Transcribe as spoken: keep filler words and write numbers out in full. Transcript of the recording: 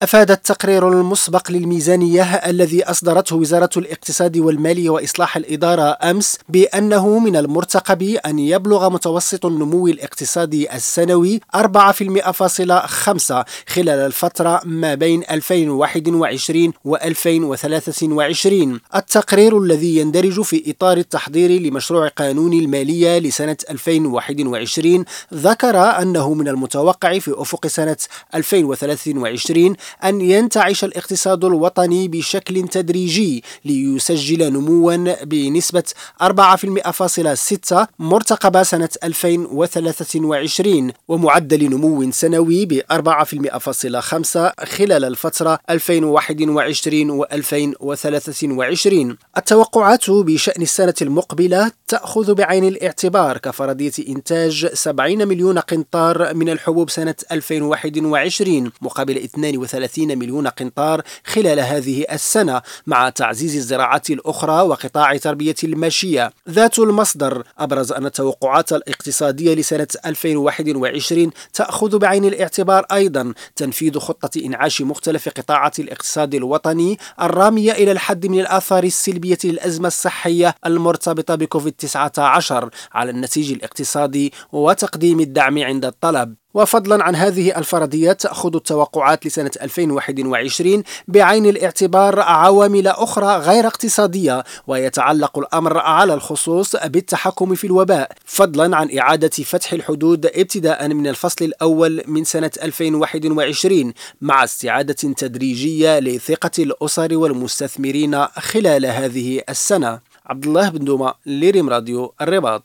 أفاد التقرير المسبق للميزانية الذي أصدرته وزارة الاقتصاد والمالية وإصلاح الإدارة أمس بأنه من المرتقب أن يبلغ متوسط النمو الاقتصادي السنوي أربعة فاصلة خمسة خلال الفترة ما بين ألفين وواحد وعشرين و ألفين وثلاثة وعشرين. التقرير الذي يندرج في إطار التحضير لمشروع قانون المالية لسنة ألفين وواحد وعشرين ذكر أنه من المتوقع في أفق سنة ألفين وثلاثة وعشرين أن ينتعش الاقتصاد الوطني بشكل تدريجي ليسجل نموا بنسبة أربعة فاصلة ستة مرتقب سنة ألفين وثلاثة وعشرين ومعدل نمو سنوي ب أربعة فاصلة خمسة خلال الفترة ألفين وواحد وعشرين و ألفين وثلاثة وعشرين. التوقعات بشأن السنة المقبلة تأخذ بعين الاعتبار كفرضية إنتاج سبعين مليون قنطار من الحبوب سنة ألفين وواحد وعشرين مقابل اثنين وثلاثين مليون قنطار خلال هذه السنة، مع تعزيز الزراعات الأخرى وقطاع تربية الماشية. ذات المصدر أبرز أن التوقعات الاقتصادية لسنة ألفين وواحد وعشرين تأخذ بعين الاعتبار أيضا تنفيذ خطة إنعاش مختلف قطاعات الاقتصاد الوطني الرامية إلى الحد من الآثار السلبية للأزمة الصحية المرتبطة بكوفيد تسعة عشر على النسيج الاقتصادي وتقديم الدعم عند الطلب. وفضلا عن هذه الفرضيات تأخذ التوقعات لسنة ألفين وواحد وعشرين بعين الاعتبار عوامل أخرى غير اقتصادية، ويتعلق الأمر على الخصوص بالتحكم في الوباء، فضلا عن إعادة فتح الحدود ابتداء من الفصل الأول من سنة ألفين وواحد وعشرين مع استعادة تدريجية لثقة الأسر والمستثمرين خلال هذه السنة. عبد الله بن دومة، لريم راديو الرباط.